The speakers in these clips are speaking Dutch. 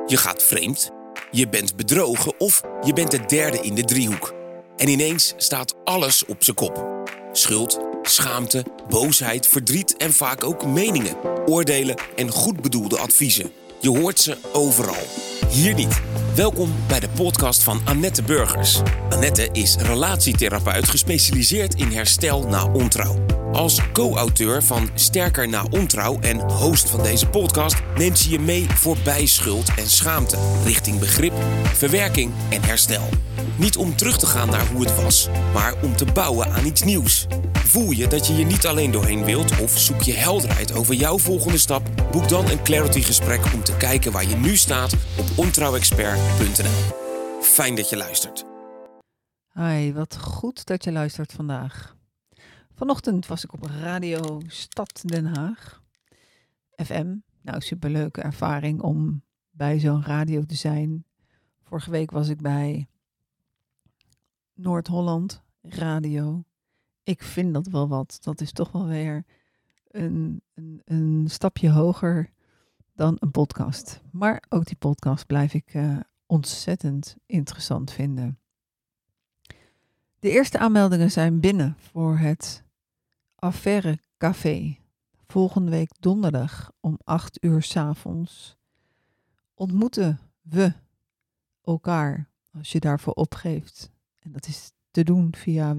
Je gaat vreemd, je bent bedrogen of je bent de derde in de driehoek. En ineens staat alles op zijn kop. Schuld, schaamte, boosheid, verdriet en vaak ook meningen, oordelen en goed bedoelde adviezen. Je hoort ze overal. Hier niet. Welkom bij de podcast van Annette Burgers. Annette is relatietherapeut gespecialiseerd in herstel na ontrouw. Als co-auteur van Sterker na ontrouw en host van deze podcast neemt ze je mee voorbij schuld en schaamte, richting begrip, verwerking en herstel. Niet om terug te gaan naar hoe het was, maar om te bouwen aan iets nieuws. Voel je dat je hier niet alleen doorheen wilt of zoek je helderheid over jouw volgende stap? Boek dan een Clarity gesprek om te kijken waar je nu staat op ontrouwexpert.nl. Fijn dat je luistert. Hi, wat goed dat je luistert vandaag. Vanochtend was ik op Radio Stad Den Haag. FM, nou superleuke ervaring om bij zo'n radio te zijn. Vorige week was ik bij Noord-Holland Radio. Ik vind dat wel wat. Dat is toch wel weer een stapje hoger dan een podcast. Maar ook die podcast blijf ik ontzettend interessant vinden. De eerste aanmeldingen zijn binnen voor het Affaire Café. Volgende week donderdag om 8 uur 's avonds ontmoeten we elkaar als je daarvoor opgeeft. En dat is te doen via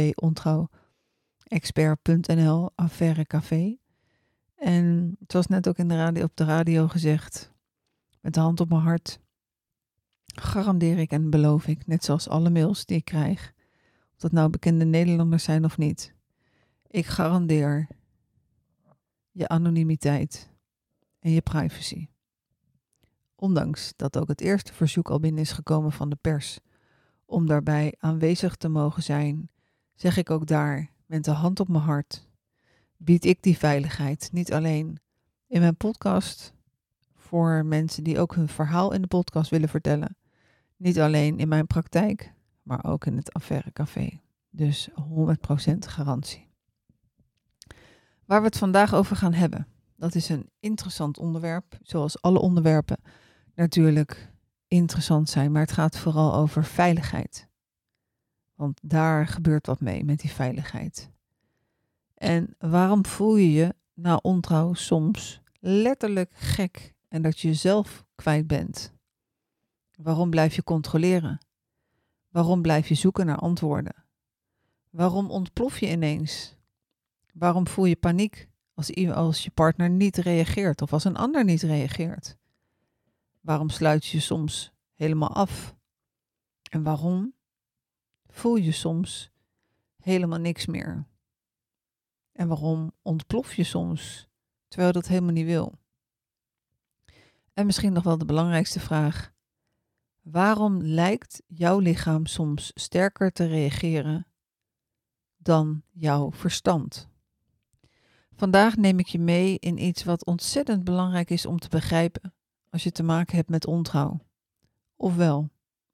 www.ontrouwexpert.nl, Affaire Café. En het was net ook op de radio gezegd, met de hand op mijn hart, garandeer ik en beloof ik, net zoals alle mails die ik krijg, of dat nou bekende Nederlanders zijn of niet, ik garandeer je anonimiteit en je privacy. Ondanks dat ook het eerste verzoek al binnen is gekomen van de pers om daarbij aanwezig te mogen zijn, zeg ik ook daar, met de hand op mijn hart, bied ik die veiligheid niet alleen in mijn podcast voor mensen die ook hun verhaal in de podcast willen vertellen. Niet alleen in mijn praktijk, maar ook in het Affaire Café. Dus 100% garantie. Waar we het vandaag over gaan hebben, dat is een interessant onderwerp, zoals alle onderwerpen natuurlijk interessant zijn, maar het gaat vooral over veiligheid. Want daar gebeurt wat mee met die veiligheid. En waarom voel je je na ontrouw soms letterlijk gek en dat je jezelf kwijt bent? Waarom blijf je controleren? Waarom blijf je zoeken naar antwoorden? Waarom ontplof je ineens? Waarom voel je paniek als je partner niet reageert of als een ander niet reageert? Waarom sluit je je soms helemaal af? En waarom voel je soms helemaal niks meer? En waarom ontplof je soms terwijl je dat helemaal niet wil? En misschien nog wel de belangrijkste vraag. Waarom lijkt jouw lichaam soms sterker te reageren dan jouw verstand? Vandaag neem ik je mee in iets wat ontzettend belangrijk is om te begrijpen als je te maken hebt met ontrouw. Ofwel,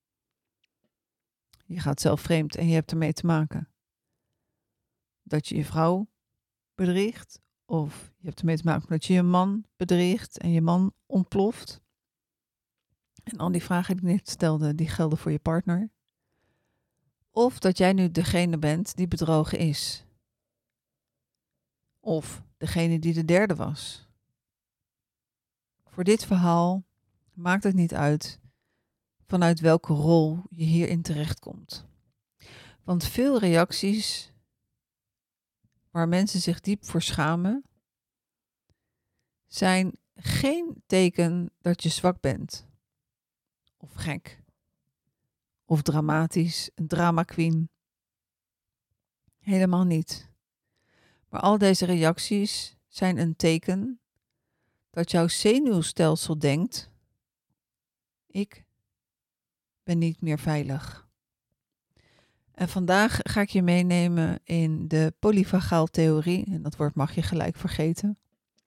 je gaat zelf vreemd en je hebt ermee te maken. Dat je je vrouw bedriegt, of je hebt ermee te maken dat je je man bedriegt en je man ontploft. En al die vragen die ik net stelde, die gelden voor je partner. Of dat jij nu degene bent die bedrogen is. Of degene die de derde was. Voor dit verhaal maakt het niet uit vanuit welke rol je hierin terechtkomt. Want veel reacties waar mensen zich diep voor schamen, zijn geen teken dat je zwak bent. Of gek. Of dramatisch, een drama queen. Helemaal niet. Maar al deze reacties zijn een teken dat jouw zenuwstelsel denkt, ik ben niet meer veilig. En vandaag ga ik je meenemen in de polyvagaaltheorie. En dat woord mag je gelijk vergeten.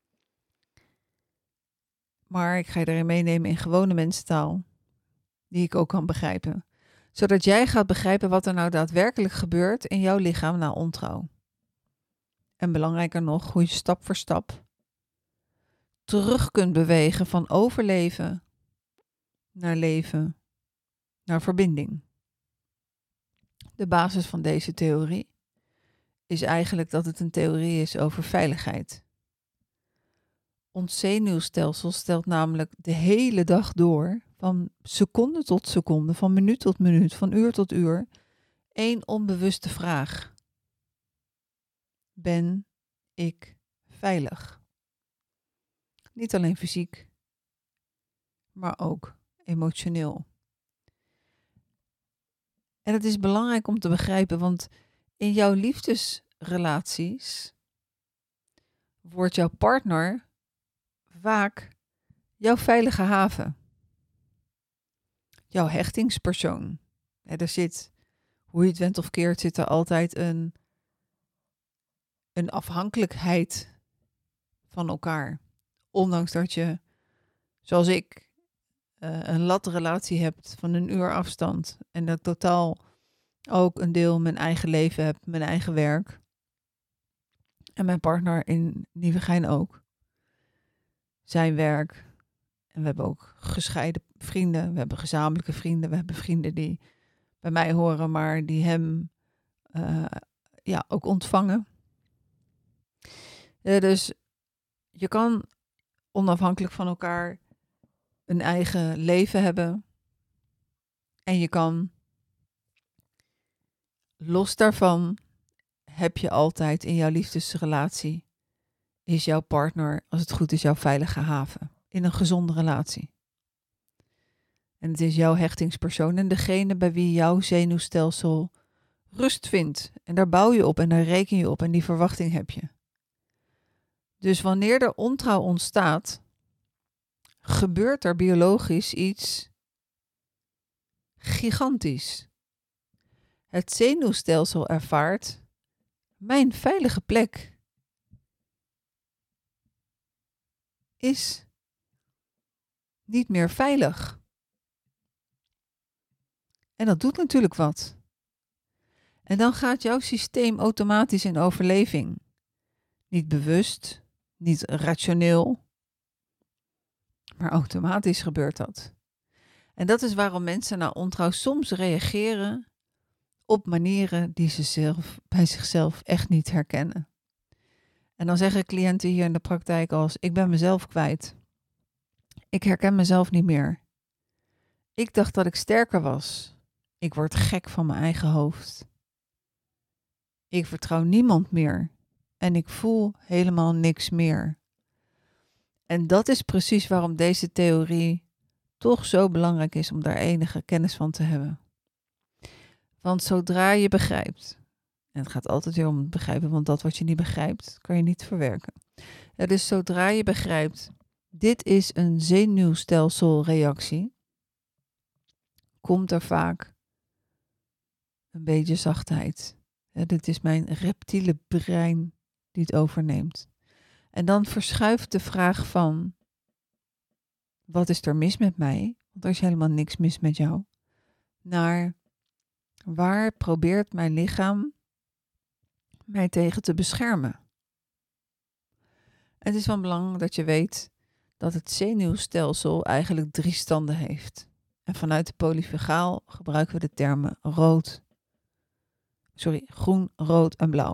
Maar ik ga je erin meenemen in gewone mensentaal, die ik ook kan begrijpen. Zodat jij gaat begrijpen wat er nou daadwerkelijk gebeurt in jouw lichaam na ontrouw. En belangrijker nog, hoe je stap voor stap terug kunt bewegen van overleven naar leven, naar verbinding. De basis van deze theorie is eigenlijk dat het een theorie is over veiligheid. Ons zenuwstelsel stelt namelijk de hele dag door, van seconde tot seconde, van minuut tot minuut, van uur tot uur, één onbewuste vraag. Ben ik veilig? Niet alleen fysiek, maar ook emotioneel. En het is belangrijk om te begrijpen, want in jouw liefdesrelaties wordt jouw partner vaak jouw veilige haven. Jouw hechtingspersoon. Er zit, hoe je het went of keert, zit er altijd een afhankelijkheid van elkaar. Ondanks dat je, zoals ik, een latrelatie hebt van een uur afstand. En dat totaal ook een deel mijn eigen leven heb, mijn eigen werk. En mijn partner in Nieuwegein ook. Zijn werk. En we hebben ook gescheiden vrienden. We hebben gezamenlijke vrienden. We hebben vrienden die bij mij horen, maar die hem ook ontvangen. Dus je kan onafhankelijk van elkaar een eigen leven hebben. En je kan los daarvan, heb je altijd in jouw liefdesrelatie, is jouw partner, als het goed is, jouw veilige haven. In een gezonde relatie. En het is jouw hechtingspersoon en degene bij wie jouw zenuwstelsel rust vindt. En daar bouw je op en daar reken je op en die verwachting heb je. Dus wanneer er ontrouw ontstaat, gebeurt er biologisch iets gigantisch. Het zenuwstelsel ervaart, mijn veilige plek is niet meer veilig. En dat doet natuurlijk wat. En dan gaat jouw systeem automatisch in overleving. Niet bewust, niet rationeel, maar automatisch gebeurt dat. En dat is waarom mensen na ontrouw soms reageren op manieren die ze zelf bij zichzelf echt niet herkennen. En dan zeggen cliënten hier in de praktijk als, ik ben mezelf kwijt. Ik herken mezelf niet meer. Ik dacht dat ik sterker was. Ik word gek van mijn eigen hoofd. Ik vertrouw niemand meer. En ik voel helemaal niks meer. En dat is precies waarom deze theorie toch zo belangrijk is om daar enige kennis van te hebben. Want zodra je begrijpt, en het gaat altijd weer om het begrijpen, want dat wat je niet begrijpt, kan je niet verwerken. Ja, dus zodra je begrijpt, dit is een zenuwstelselreactie, komt er vaak een beetje zachtheid. Ja, dit is mijn reptiele brein die het overneemt. En dan verschuift de vraag van, wat is er mis met mij? Want er is helemaal niks mis met jou. Naar, waar probeert mijn lichaam mij tegen te beschermen? Het is van belang dat je weet dat het zenuwstelsel eigenlijk 3 standen heeft. En vanuit de polyfagaal gebruiken we de termen groen, rood en blauw.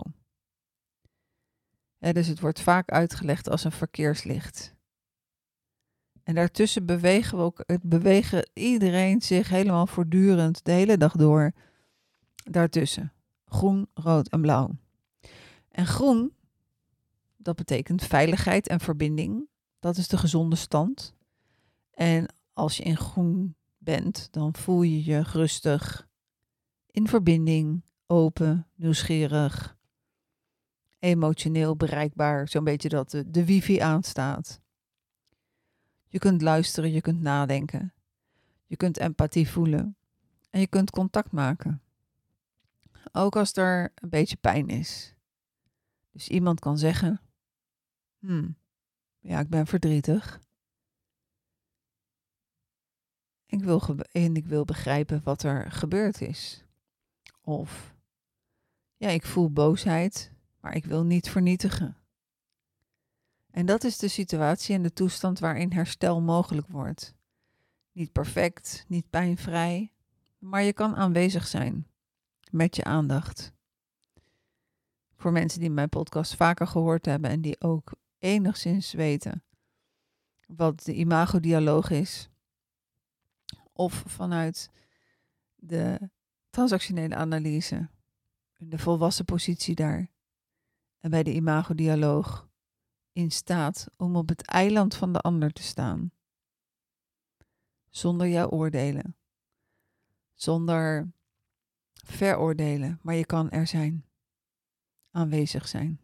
Ja, dus het wordt vaak uitgelegd als een verkeerslicht. En daartussen bewegen iedereen zich helemaal voortdurend de hele dag door daartussen. Groen, rood en blauw. En groen, dat betekent veiligheid en verbinding. Dat is de gezonde stand. En als je in groen bent, dan voel je je rustig, in verbinding, open, nieuwsgierig, emotioneel bereikbaar. Zo'n beetje dat de wifi aanstaat. Je kunt luisteren, je kunt nadenken. Je kunt empathie voelen. En je kunt contact maken. Ook als er een beetje pijn is. Dus iemand kan zeggen, ik ben verdrietig. Ik wil begrijpen wat er gebeurd is. Of, ik voel boosheid, maar ik wil niet vernietigen. En dat is de situatie en de toestand waarin herstel mogelijk wordt. Niet perfect, niet pijnvrij, maar je kan aanwezig zijn met je aandacht. Voor mensen die mijn podcast vaker gehoord hebben en die ook enigszins weten wat de imagodialoog is, of vanuit de transactionele analyse, in de volwassen positie daar, en bij de imagodialoog in staat om op het eiland van de ander te staan. Zonder jouw oordelen. Zonder veroordelen, maar je kan er zijn. Aanwezig zijn.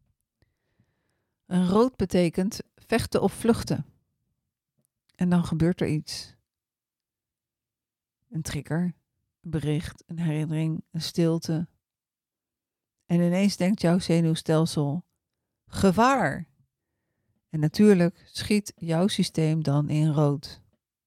Een rood betekent vechten of vluchten. En dan gebeurt er iets. Een trigger, een bericht, een herinnering, een stilte. En ineens denkt jouw zenuwstelsel, gevaar! En natuurlijk schiet jouw systeem dan in rood.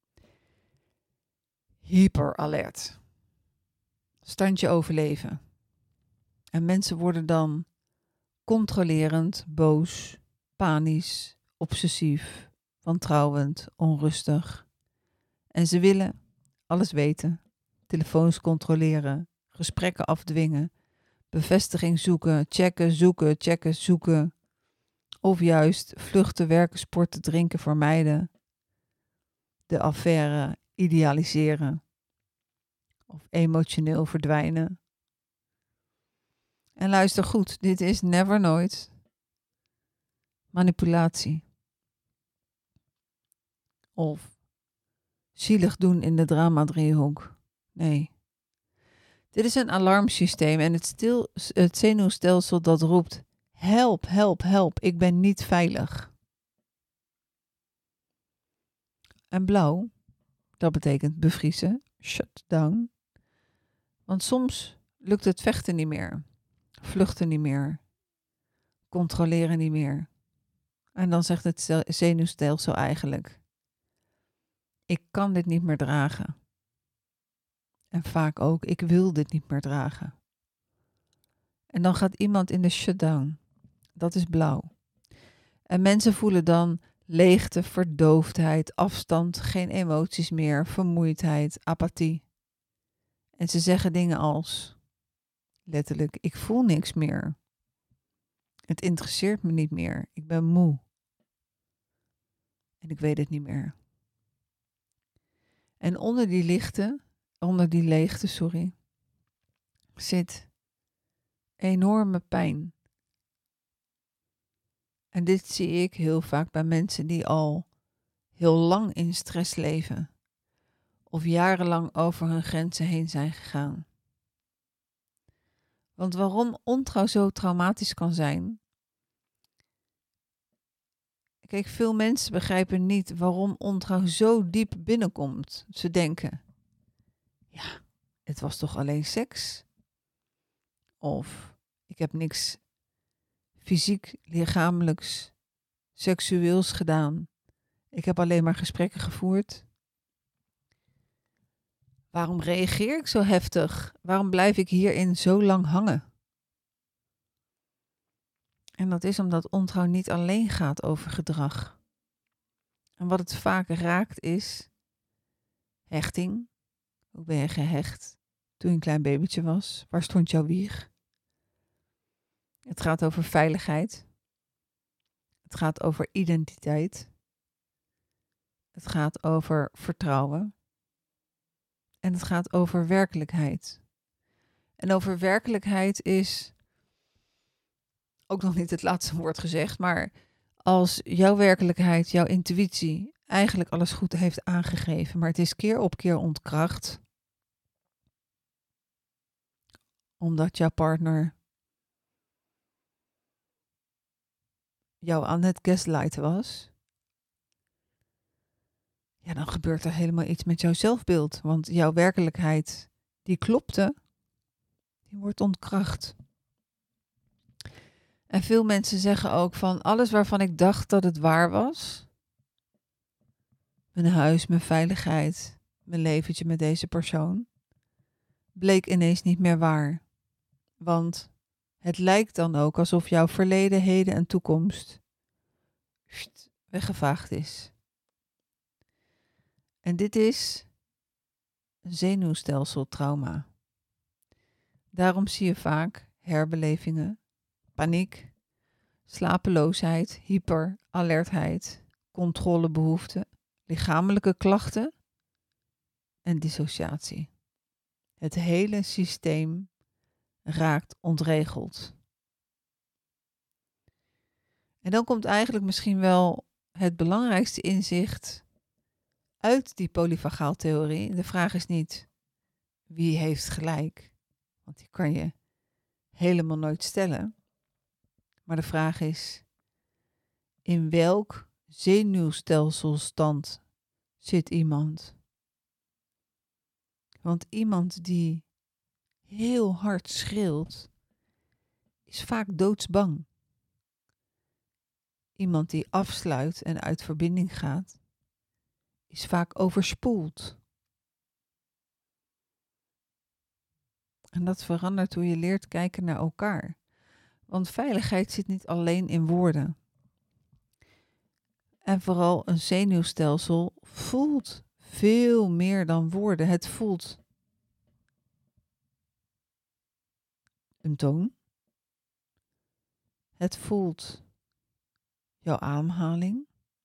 Hyperalert. Standje overleven. En mensen worden dan controlerend, boos, panisch, obsessief, wantrouwend, onrustig. En ze willen alles weten, telefoons controleren, gesprekken afdwingen, bevestiging zoeken, checken, zoeken. Of juist vluchten, werken, sporten, drinken, vermijden. De affaire idealiseren. Of emotioneel verdwijnen. En luister goed, dit is never nooit manipulatie. Of zielig doen in de drama-driehoek. Nee. Dit is een alarmsysteem en het zenuwstelsel dat roept, help, help, help, ik ben niet veilig. En blauw, dat betekent bevriezen, shut down. Want soms lukt het vechten niet meer, vluchten niet meer, controleren niet meer. En dan zegt het zenuwstelsel eigenlijk, ik kan dit niet meer dragen. En vaak ook, ik wil dit niet meer dragen. En dan gaat iemand in de shutdown. Dat is blauw. En mensen voelen dan leegte, verdoofdheid, afstand, geen emoties meer, vermoeidheid, apathie. En ze zeggen dingen als, letterlijk, ik voel niks meer. Het interesseert me niet meer. Ik ben moe. En ik weet het niet meer. En onder die leegte, zit enorme pijn. En dit zie ik heel vaak bij mensen die al heel lang in stress leven. Of jarenlang over hun grenzen heen zijn gegaan. Want waarom ontrouw zo traumatisch kan zijn? Kijk, veel mensen begrijpen niet waarom ontrouw zo diep binnenkomt. Ze denken, ja, het was toch alleen seks? Of ik heb niks fysiek, lichamelijks, seksueels gedaan. Ik heb alleen maar gesprekken gevoerd. Waarom reageer ik zo heftig? Waarom blijf ik hierin zo lang hangen? En dat is omdat ontrouw niet alleen gaat over gedrag. En wat het vaak raakt is hechting. Hoe ben je gehecht toen je een klein babytje was? Waar stond jouw wieg? Het gaat over veiligheid. Het gaat over identiteit. Het gaat over vertrouwen. En het gaat over werkelijkheid. En over werkelijkheid is ook nog niet het laatste woord gezegd, maar als jouw werkelijkheid, jouw intuïtie eigenlijk alles goed heeft aangegeven, maar het is keer op keer ontkracht, omdat jouw partner jou aan het gaslighten was, ja, dan gebeurt er helemaal iets met jouw zelfbeeld. Want jouw werkelijkheid, die klopte, die wordt ontkracht. En veel mensen zeggen ook van alles waarvan ik dacht dat het waar was, mijn huis, mijn veiligheid, mijn leventje met deze persoon, bleek ineens niet meer waar. Want het lijkt dan ook alsof jouw verleden, heden en toekomst weggevaagd is. En dit is een zenuwstelseltrauma. Daarom zie je vaak herbelevingen, paniek, slapeloosheid, hyperalertheid, controlebehoefte, lichamelijke klachten en dissociatie. Het hele systeem raakt ontregeld. En dan komt eigenlijk misschien wel het belangrijkste inzicht uit die polyvagaaltheorie. De vraag is niet wie heeft gelijk, want die kan je helemaal nooit stellen. Maar de vraag is, in welk zenuwstelselstand zit iemand? Want iemand die heel hard schreeuwt, is vaak doodsbang. Iemand die afsluit en uit verbinding gaat, is vaak overspoeld. En dat verandert hoe je leert kijken naar elkaar. Want veiligheid zit niet alleen in woorden. En vooral een zenuwstelsel voelt veel meer dan woorden. Het voelt een toon. Het voelt jouw ademhaling.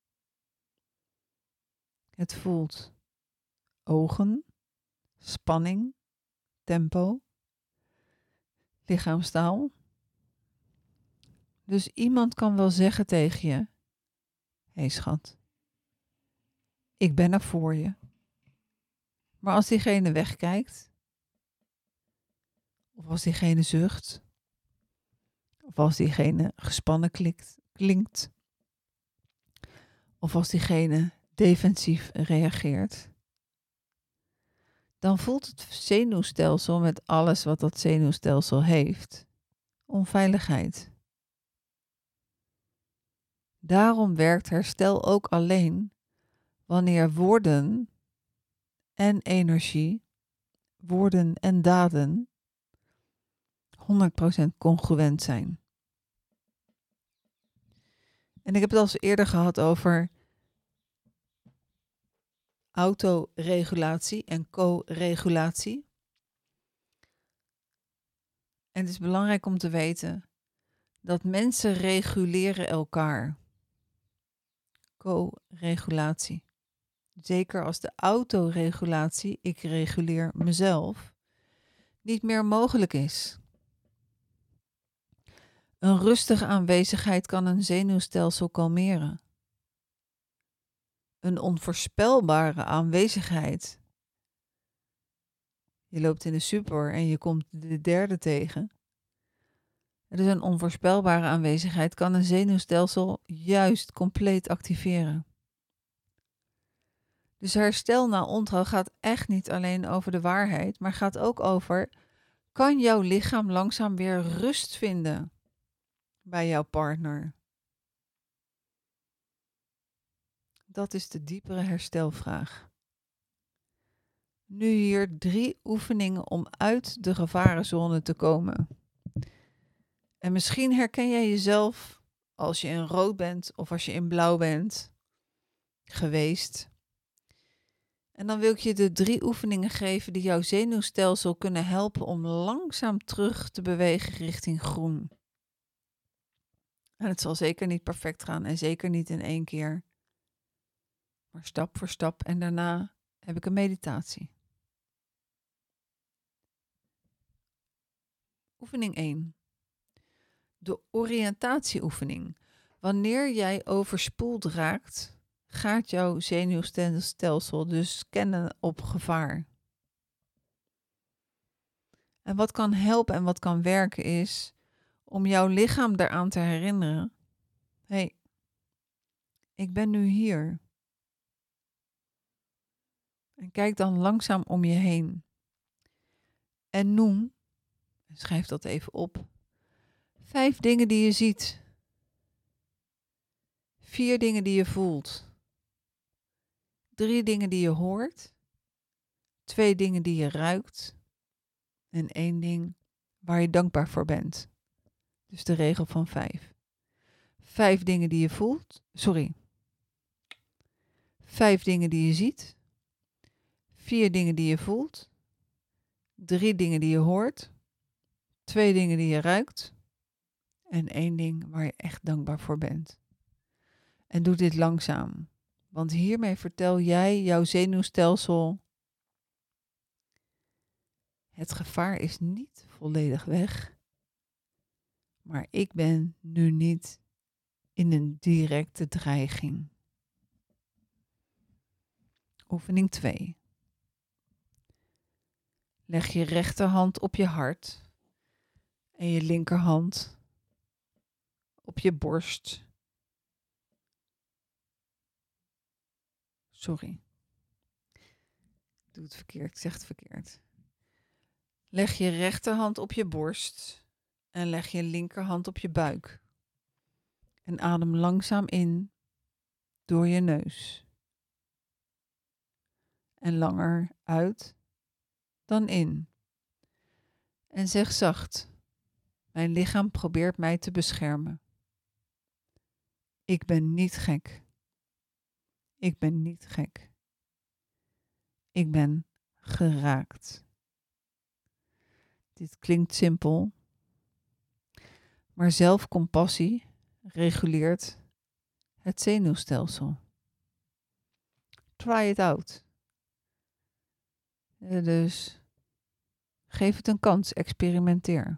Het voelt ogen, spanning, tempo, lichaamstaal. Dus iemand kan wel zeggen tegen je: hé schat, ik ben er voor je. Maar als diegene wegkijkt, of als diegene zucht, of als diegene gespannen klinkt, of als diegene defensief reageert, dan voelt het zenuwstelsel met alles wat dat zenuwstelsel heeft onveiligheid. Daarom werkt herstel ook alleen wanneer woorden en energie, woorden en daden 100% congruent zijn. En ik heb het al eens eerder gehad over autoregulatie en co-regulatie. En het is belangrijk om te weten dat mensen reguleren elkaar. Co-regulatie. Zeker als de autoregulatie, ik reguleer mezelf, niet meer mogelijk is. Een rustige aanwezigheid kan een zenuwstelsel kalmeren. Een onvoorspelbare aanwezigheid. Je loopt in de super en je komt de derde tegen. Dus een onvoorspelbare aanwezigheid kan een zenuwstelsel juist compleet activeren. Dus herstel na ontrouw gaat echt niet alleen over de waarheid, maar gaat ook over: kan jouw lichaam langzaam weer rust vinden bij jouw partner? Dat is de diepere herstelvraag. Nu hier 3 oefeningen om uit de gevarenzone te komen. En misschien herken jij jezelf als je in rood bent of als je in blauw bent geweest. En dan wil ik je de 3 oefeningen geven die jouw zenuwstelsel kunnen helpen om langzaam terug te bewegen richting groen. En het zal zeker niet perfect gaan en zeker niet in 1 keer. Maar stap voor stap en daarna heb ik een meditatie. Oefening 1. De oriëntatieoefening. Wanneer jij overspoeld raakt, gaat jouw zenuwstelsel dus scannen op gevaar. En wat kan helpen en wat kan werken is om jouw lichaam daaraan te herinneren: hé, ik ben nu hier. En kijk dan langzaam om je heen. En noem, schrijf dat even op, 5 dingen die je ziet. 4 dingen die je voelt. 3 dingen die je hoort. 2 dingen die je ruikt. En 1 ding waar je dankbaar voor bent. Dus de regel van 5. 5 dingen die je voelt. 5 dingen die je ziet. 4 dingen die je voelt, 3 dingen die je hoort, 2 dingen die je ruikt en 1 ding waar je echt dankbaar voor bent. En doe dit langzaam, want hiermee vertel jij jouw zenuwstelsel: het gevaar is niet volledig weg, maar ik ben nu niet in een directe dreiging. Oefening 2. Leg je rechterhand op je hart en je linkerhand op je borst. Sorry. Ik doe het verkeerd, ik zeg het verkeerd. Leg je rechterhand op je borst en leg je linkerhand op je buik. En adem langzaam in door je neus. En langer uit dan in. En zeg zacht: mijn lichaam probeert mij te beschermen. Ik ben niet gek. Ik ben niet gek. Ik ben geraakt. Dit klinkt simpel, maar zelfcompassie reguleert het zenuwstelsel. Try it out. Dus geef het een kans, experimenteer.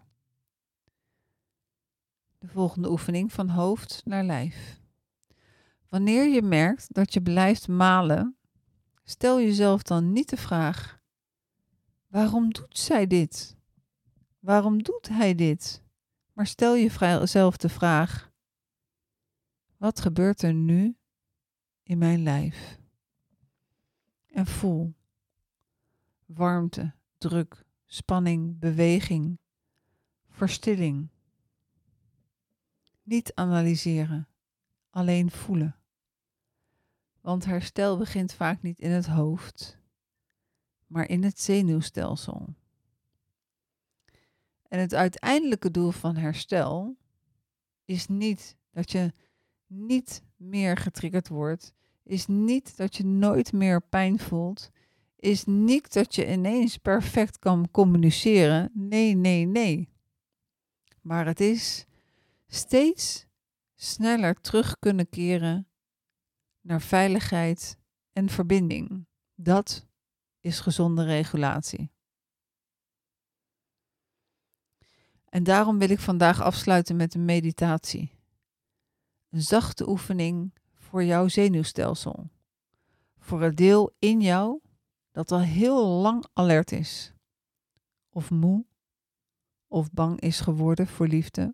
De volgende oefening: van hoofd naar lijf. Wanneer je merkt dat je blijft malen, stel jezelf dan niet de vraag: waarom doet zij dit? Waarom doet hij dit? Maar stel jezelf de vraag: wat gebeurt er nu in mijn lijf? En voel warmte, druk, spanning, beweging, verstilling. Niet analyseren, alleen voelen. Want herstel begint vaak niet in het hoofd, maar in het zenuwstelsel. En het uiteindelijke doel van herstel is niet dat je niet meer getriggerd wordt, is niet dat je nooit meer pijn voelt, is niet dat je ineens perfect kan communiceren. Nee, nee, nee. Maar het is steeds sneller terug kunnen keren naar veiligheid en verbinding. Dat is gezonde regulatie. En daarom wil ik vandaag afsluiten met een meditatie. Een zachte oefening voor jouw zenuwstelsel. Voor het deel in jou dat al heel lang alert is. Of moe. Of bang is geworden voor liefde.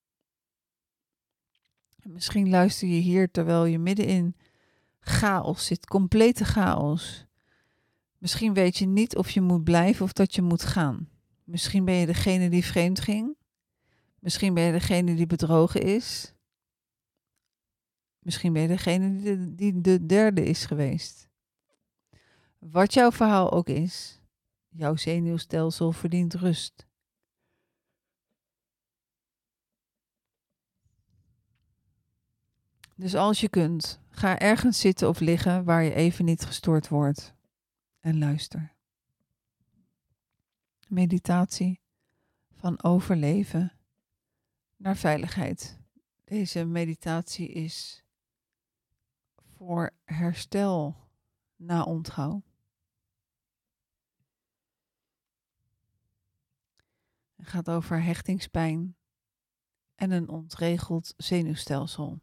En misschien luister je hier terwijl je midden in chaos zit. Complete chaos. Misschien weet je niet of je moet blijven of dat je moet gaan. Misschien ben je degene die vreemd ging. Misschien ben je degene die bedrogen is. Misschien ben je degene die de derde is geweest. Wat jouw verhaal ook is, jouw zenuwstelsel verdient rust. Dus als je kunt, ga ergens zitten of liggen waar je even niet gestoord wordt. En luister. Meditatie van overleven naar veiligheid. Deze meditatie is voor herstel na ontrouw. Het gaat over hechtingspijn en een ontregeld zenuwstelsel.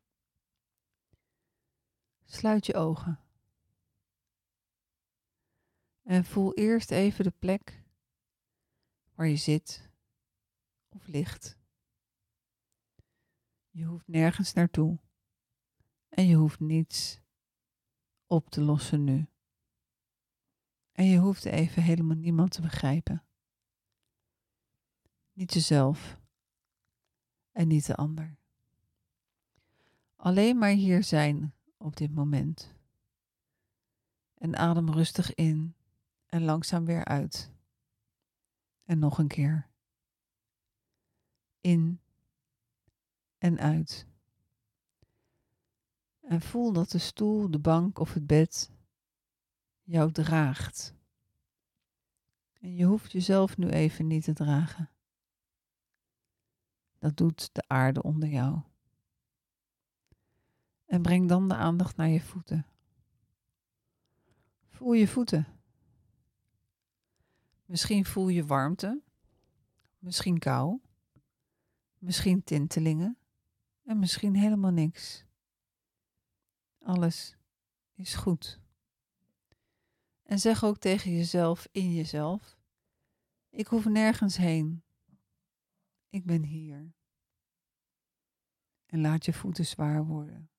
Sluit je ogen. En voel eerst even de plek waar je zit of ligt. Je hoeft nergens naartoe. En je hoeft niets op te lossen nu. En je hoeft even helemaal niemand te begrijpen. Niet jezelf en niet de ander. Alleen maar hier zijn op dit moment. En adem rustig in en langzaam weer uit. En nog een keer. In en uit. En voel dat de stoel, de bank of het bed jou draagt. En je hoeft jezelf nu even niet te dragen. Dat doet de aarde onder jou. En breng dan de aandacht naar je voeten. Voel je voeten. Misschien voel je warmte, misschien kou, misschien tintelingen en misschien helemaal niks. Alles is goed. En zeg ook tegen jezelf in jezelf: ik hoef nergens heen. Ik ben hier. En laat je voeten zwaar worden.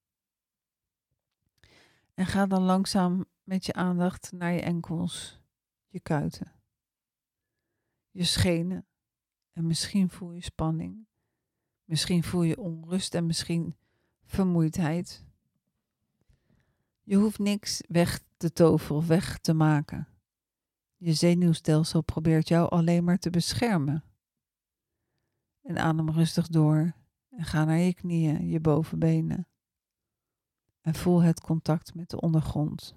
En ga dan langzaam met je aandacht naar je enkels, je kuiten, je schenen. En misschien voel je spanning. Misschien voel je onrust en misschien vermoeidheid. Je hoeft niks weg te toveren of weg te maken. Je zenuwstelsel probeert jou alleen maar te beschermen. En adem rustig door en ga naar je knieën, je bovenbenen. En voel het contact met de ondergrond.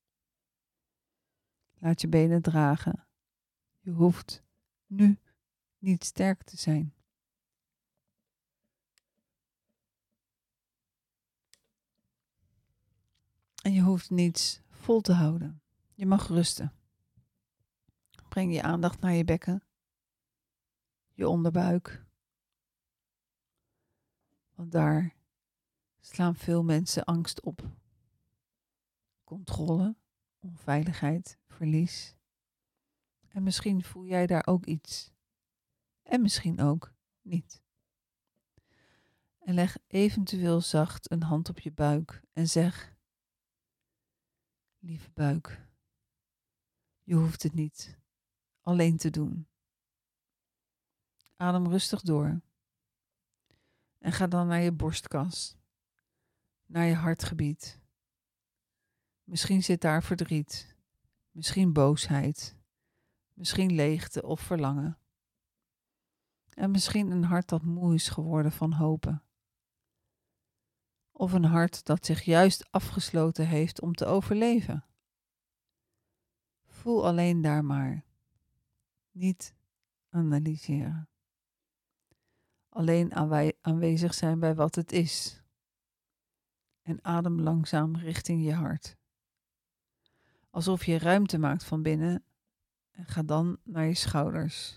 Laat je benen dragen. Je hoeft nu niet sterk te zijn. En je hoeft niets vol te houden. Je mag rusten. Breng je aandacht naar je bekken, je onderbuik. Want daar slaan veel mensen angst op. Controle, onveiligheid, verlies. En misschien voel jij daar ook iets. En misschien ook niet. En leg eventueel zacht een hand op je buik en zeg: lieve buik, je hoeft het niet alleen te doen. Adem rustig door. En ga dan naar je borstkas, naar je hartgebied. Misschien zit daar verdriet, misschien boosheid, misschien leegte of verlangen. En misschien een hart dat moe is geworden van hopen. Of een hart dat zich juist afgesloten heeft om te overleven. Voel alleen daar maar. Niet analyseren. Alleen aanwezig zijn bij wat het is. En adem langzaam richting je hart. Alsof je ruimte maakt van binnen en ga dan naar je schouders.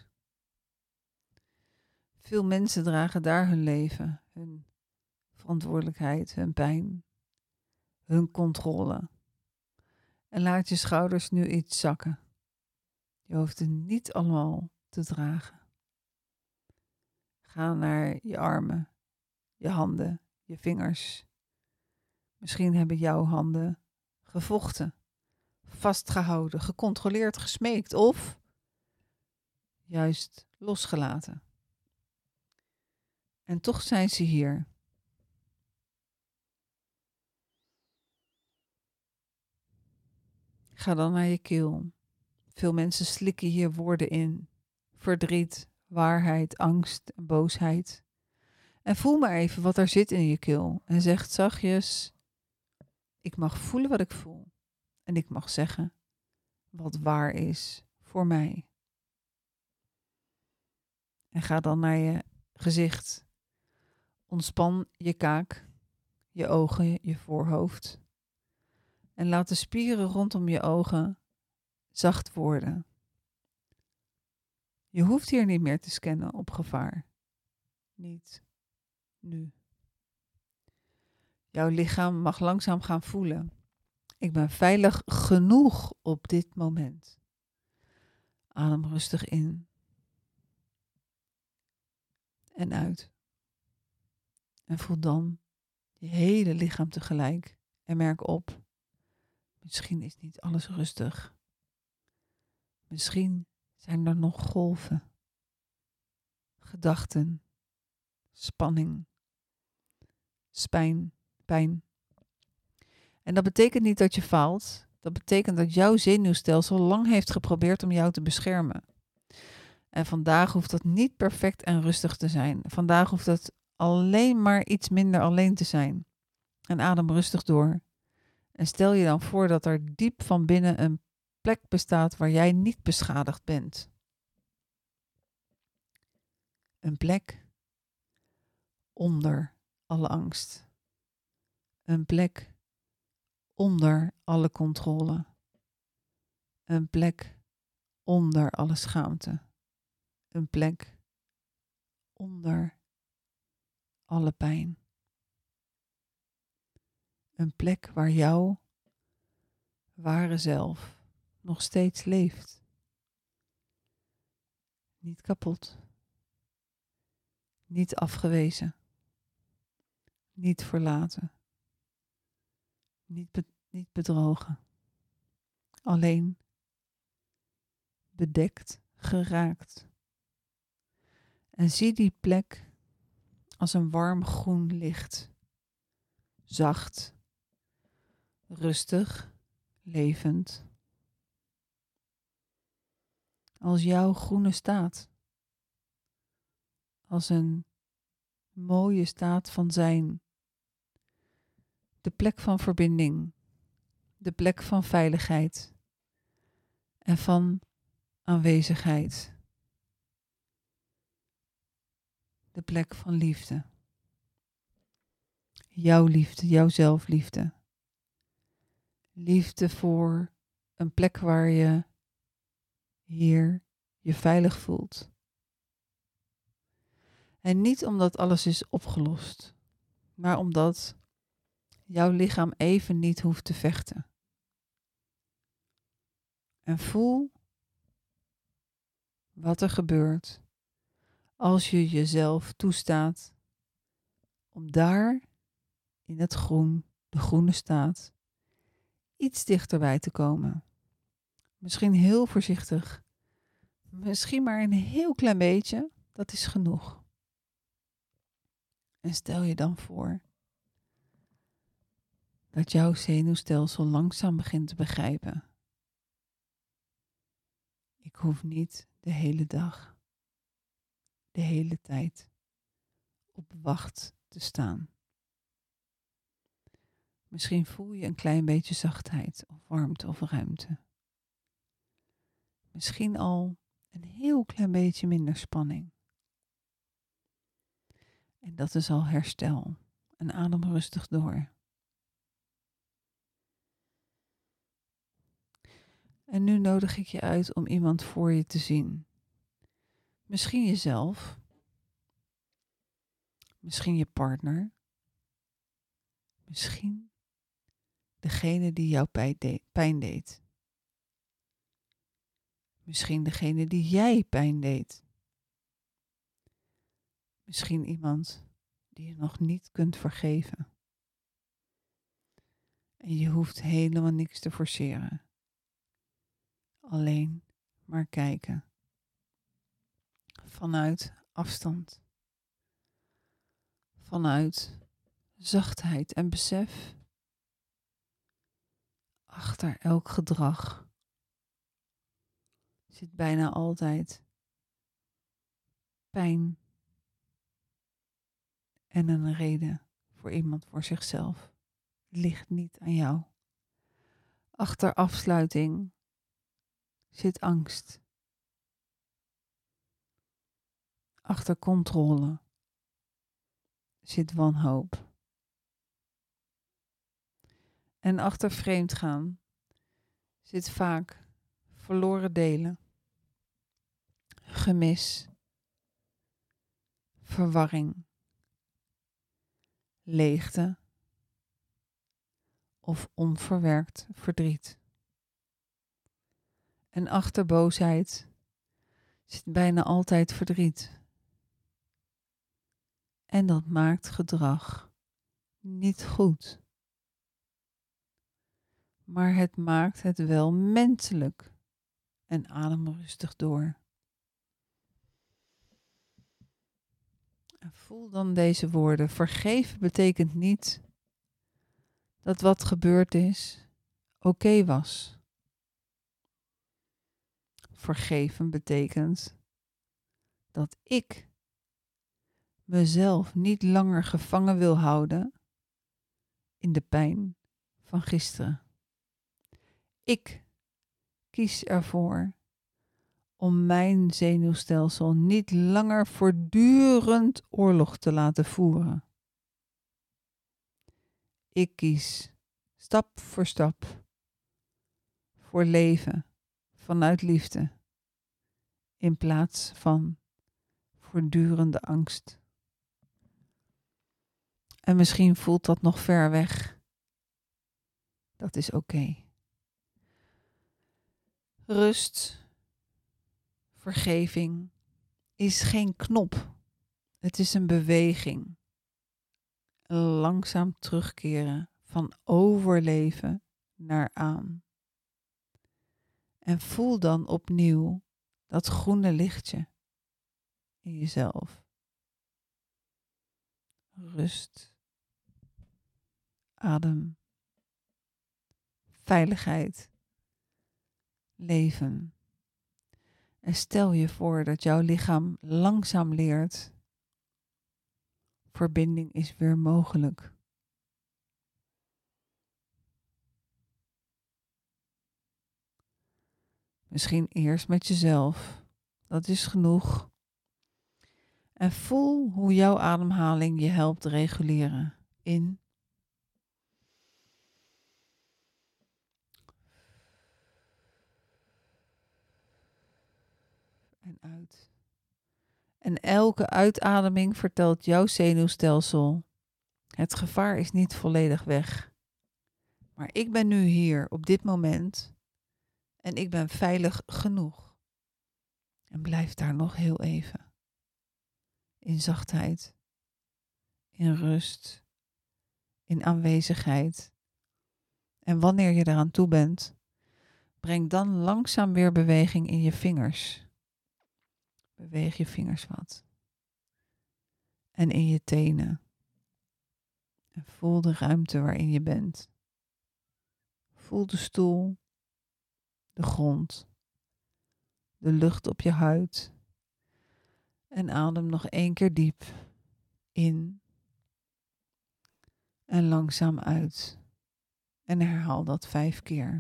Veel mensen dragen daar hun leven, hun verantwoordelijkheid, hun pijn, hun controle. En laat je schouders nu iets zakken. Je hoeft het niet allemaal te dragen. Ga naar je armen, je handen, je vingers. Misschien hebben jouw handen gevochten, vastgehouden, gecontroleerd, gesmeekt of juist losgelaten. En toch zijn ze hier. Ga dan naar je keel. Veel mensen slikken hier woorden in. Verdriet, waarheid, angst en boosheid. En voel maar even wat er zit in je keel. En zeg zachtjes: ik mag voelen wat ik voel. En ik mag zeggen wat waar is voor mij. En ga dan naar je gezicht. Ontspan je kaak, je ogen, je voorhoofd. En laat de spieren rondom je ogen zacht worden. Je hoeft hier niet meer te scannen op gevaar. Niet nu. Jouw lichaam mag langzaam gaan voelen: ik ben veilig genoeg op dit moment. Adem rustig in en uit. En voel dan je hele lichaam tegelijk. En merk op: misschien is niet alles rustig. Misschien zijn er nog golven, gedachten, spanning, pijn. En dat betekent niet dat je faalt. Dat betekent dat jouw zenuwstelsel lang heeft geprobeerd om jou te beschermen. En vandaag hoeft dat niet perfect en rustig te zijn. Vandaag hoeft dat alleen maar iets minder alleen te zijn. En adem rustig door. En stel je dan voor dat er diep van binnen een plek bestaat waar jij niet beschadigd bent. Een plek onder alle angst. Een plek onder alle controle. Een plek onder alle schaamte. Een plek onder alle pijn. Een plek waar jouw ware zelf nog steeds leeft. Niet kapot. Niet afgewezen. Niet verlaten. Niet bedrogen. Alleen bedekt, geraakt. En zie die plek als een warm groen licht. Zacht, rustig, levend. Als jouw groene staat. Als een mooie staat van zijn. De plek van verbinding. De plek van veiligheid. En van aanwezigheid. De plek van liefde. Jouw liefde, jouw zelfliefde. Liefde voor een plek waar je hier je veilig voelt. En niet omdat alles is opgelost, maar omdat jouw lichaam even niet hoeft te vechten. En voel wat er gebeurt als je jezelf toestaat om daar in het groen, de groene staat, iets dichterbij te komen. Misschien heel voorzichtig, misschien maar een heel klein beetje, dat is genoeg. En stel je dan voor dat jouw zenuwstelsel langzaam begint te begrijpen. Ik hoef niet de hele dag, de hele tijd op wacht te staan. Misschien voel je een klein beetje zachtheid of warmte of ruimte. Misschien al een heel klein beetje minder spanning. En dat is al herstel. En adem rustig door. En nu nodig ik je uit om iemand voor je te zien. Misschien jezelf. Misschien je partner. Misschien degene die jou pijn deed. Misschien degene die jij pijn deed. Misschien iemand die je nog niet kunt vergeven. En je hoeft helemaal niks te forceren. Alleen maar kijken. Vanuit afstand. Vanuit zachtheid en besef. Achter elk gedrag zit bijna altijd pijn en een reden voor iemand, voor zichzelf. Ligt niet aan jou. Achter afsluiting zit angst. Achter controle zit wanhoop. En achter vreemdgaan zit vaak verloren delen, gemis, verwarring, leegte of onverwerkt verdriet. En achter boosheid zit bijna altijd verdriet. En dat maakt gedrag niet goed. Maar het maakt het wel menselijk. En adem rustig door. En voel dan deze woorden. Vergeven betekent niet dat wat gebeurd is oké was. Vergeven betekent dat ik mezelf niet langer gevangen wil houden in de pijn van gisteren. Ik kies ervoor om mijn zenuwstelsel niet langer voortdurend oorlog te laten voeren. Ik kies stap voor stap voor leven vanuit liefde in plaats van voortdurende angst. En misschien voelt dat nog ver weg. Dat is oké. Rust, vergeving is geen knop. Het is een beweging. Een langzaam terugkeren van overleven naar aan. En voel dan opnieuw dat groene lichtje in jezelf. Rust, adem, veiligheid, leven. En stel je voor dat jouw lichaam langzaam leert: verbinding is weer mogelijk. Misschien eerst met jezelf. Dat is genoeg. En voel hoe jouw ademhaling je helpt reguleren. In en uit. En elke uitademing vertelt jouw zenuwstelsel: het gevaar is niet volledig weg. Maar ik ben nu hier op dit moment en ik ben veilig genoeg. En blijf daar nog heel even. In zachtheid, in rust, in aanwezigheid. En wanneer je eraan toe bent, breng dan langzaam weer beweging in je vingers. Beweeg je vingers wat. En in je tenen. En voel de ruimte waarin je bent. Voel de stoel, de grond, de lucht op je huid. En adem nog 1 keer diep in en langzaam uit. En herhaal dat 5 keer.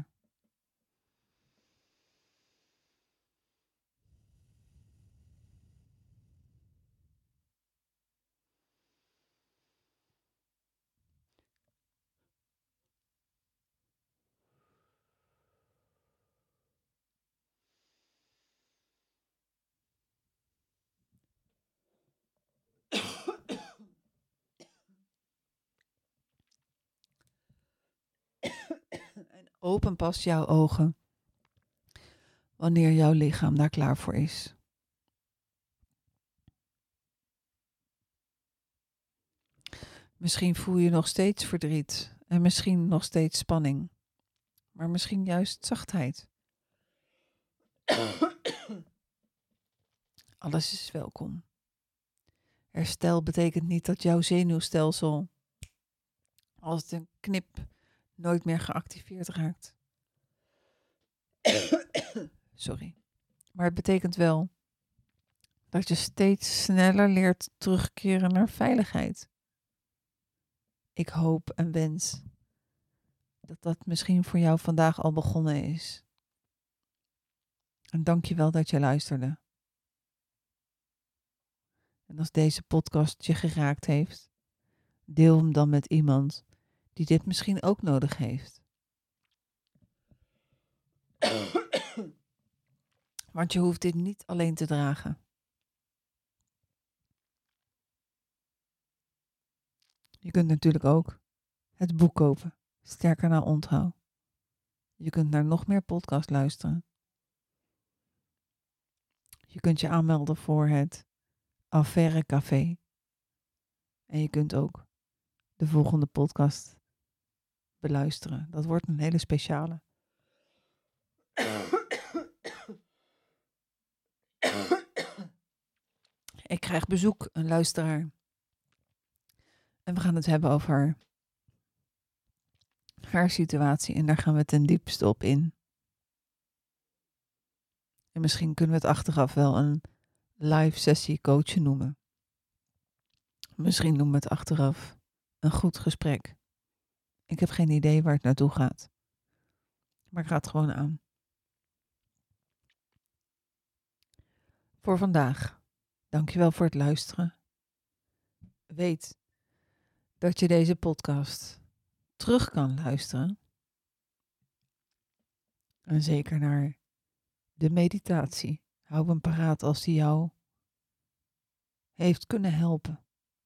En open pas jouw ogen wanneer jouw lichaam daar klaar voor is. Misschien voel je nog steeds verdriet en misschien nog steeds spanning, maar misschien juist zachtheid. Alles is welkom. Herstel betekent niet dat jouw zenuwstelsel als het een knip nooit meer geactiveerd raakt. Sorry. Maar het betekent wel dat je steeds sneller leert terugkeren naar veiligheid. Ik hoop en wens dat dat misschien voor jou vandaag al begonnen is. En dank je wel dat je luisterde. En als deze podcast je geraakt heeft, deel hem dan met iemand die dit misschien ook nodig heeft. Want je hoeft dit niet alleen te dragen. Je kunt natuurlijk ook het boek kopen. Sterker naar onthoud. Je kunt naar nog meer podcasts luisteren. Je kunt je aanmelden voor het Affaire Café. En je kunt ook de volgende podcast beluisteren. Dat wordt een hele speciale. Ik krijg bezoek, een luisteraar. En we gaan het hebben over haar situatie. En daar gaan we ten diepste op in. En misschien kunnen we het achteraf wel een live sessie coachen noemen. Misschien noemen we het achteraf een goed gesprek. Ik heb geen idee waar het naartoe gaat. Maar ik ga het gewoon aan. voor vandaag. Dankjewel voor het luisteren. Weet dat je deze podcast terug kan luisteren. En zeker naar de meditatie. Hou hem paraat als die jou heeft kunnen helpen.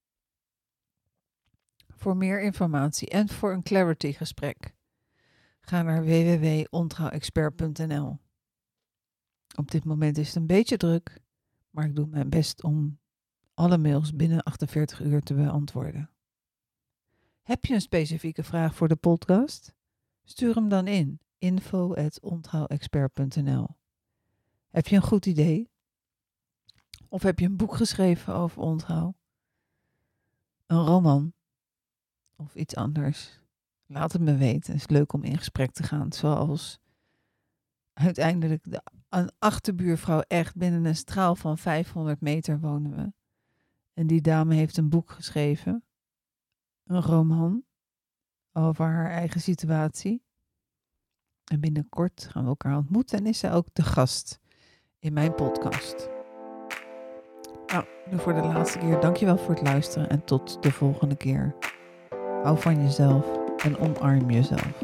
Voor meer informatie en voor een clarity gesprek, ga naar www.ontrouwexpert.nl. Op dit moment is het een beetje druk, maar ik doe mijn best om alle mails binnen 48 uur te beantwoorden. Heb je een specifieke vraag voor de podcast? Stuur hem dan in info@ontrouwexpert.nl. Heb je een goed idee? Of heb je een boek geschreven over ontrouw? Een roman? Of iets anders? Laat het me weten. Het is leuk om in gesprek te gaan. Zoals uiteindelijk een achterbuurvrouw, echt binnen een straal van 500 meter wonen we. En die dame heeft een boek geschreven. Een roman. Over haar eigen situatie. En binnenkort gaan we elkaar ontmoeten. En is zij ook de gast in mijn podcast. Nou, nu voor de laatste keer. Dankjewel voor het luisteren. En tot de volgende keer. Hou van jezelf en omarm jezelf.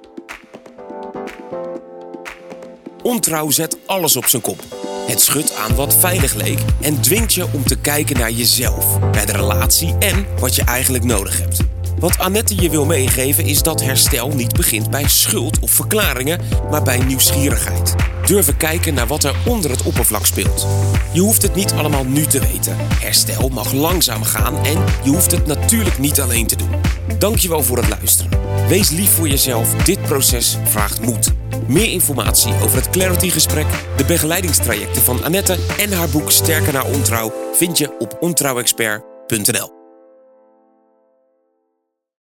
Ontrouw zet alles op zijn kop. Het schudt aan wat veilig leek en dwingt je om te kijken naar jezelf, naar de relatie en wat je eigenlijk nodig hebt. Wat Annette je wil meegeven is dat herstel niet begint bij schuld of verklaringen, maar bij nieuwsgierigheid. Durven kijken naar wat er onder het oppervlak speelt. Je hoeft het niet allemaal nu te weten. Herstel mag langzaam gaan en je hoeft het natuurlijk niet alleen te doen. Dankjewel voor het luisteren. Wees lief voor jezelf. Dit proces vraagt moed. Meer informatie over het Clarity-gesprek, de begeleidingstrajecten van Annette en haar boek Sterker naar ontrouw vind je op ontrouwexpert.nl.